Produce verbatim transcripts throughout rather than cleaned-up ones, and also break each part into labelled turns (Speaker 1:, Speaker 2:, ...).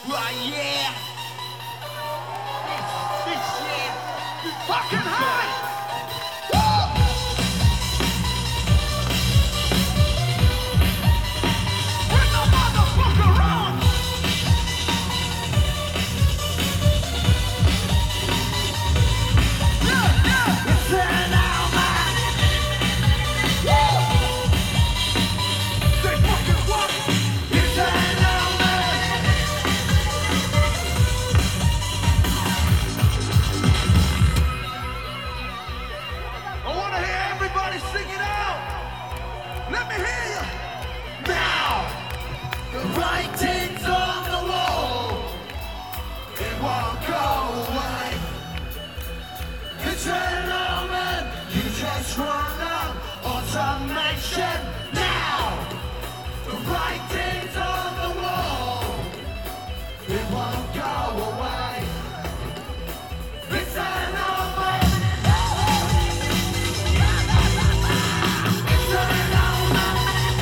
Speaker 1: Right, yeah. This, this, yeah. Fucking high. Bring the motherfucker around. Yeah, yeah. It's an hour, man. Woo. Say fucking what? It's an hour, man. I want to hear everybody sing it out. Let me hear you. Now, the writing's on the wall. It won't go away. It's an omen. You just run on automation. Now, the writing's on the wall. It won't go away. It's an omen. It's an omen.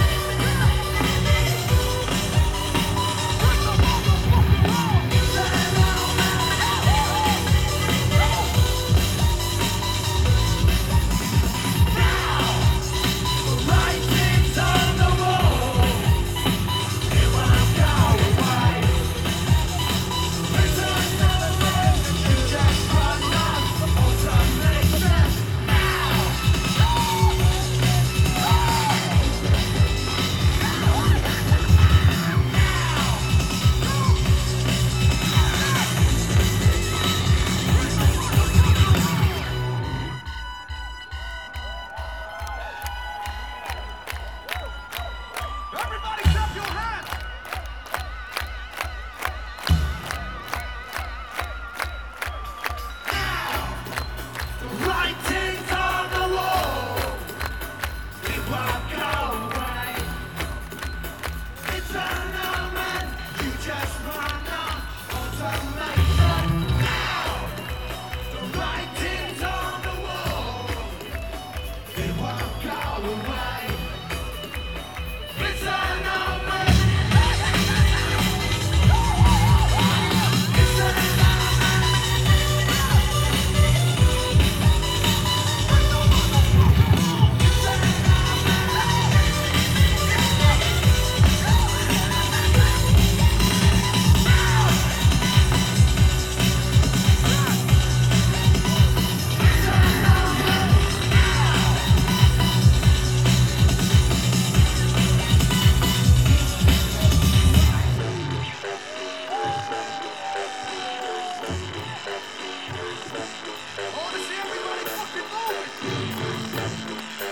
Speaker 1: Bring the motherfucker on. It's an omen. Now, the writing's on the wall. It won't go away. It's an omen. You just run on automation. Now. Everybody clap your hands. Writing's on the wall. It won't go away. It's an omen. You just run on automation. Now, the writing's on the wall. It won't go away. It's an omen. It's an I want to see everybody fucking moving.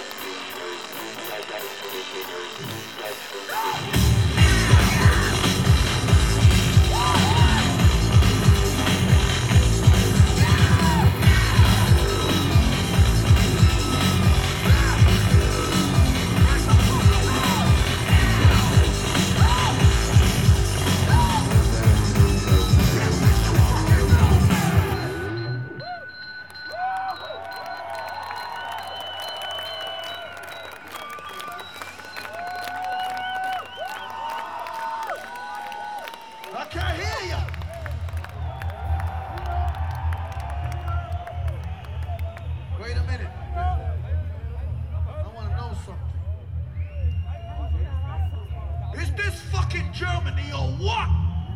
Speaker 1: I can't hear you. Wait a minute. I want to know something. Is this fucking Germany or what?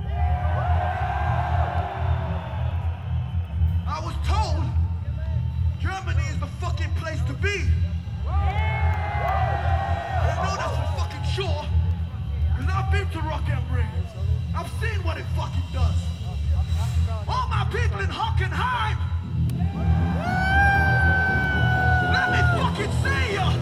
Speaker 1: I was told Germany is the fucking place to be. I know that's for fucking sure. Cause I've been to Rock am Ring. I've seen what it fucking does. All my people in Hockenheim. Let me fucking see ya.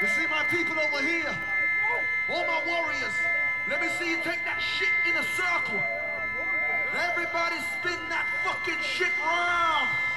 Speaker 1: You see my people over here? All my warriors. Let me see you take that shit in a circle. Everybody spin that fucking shit round.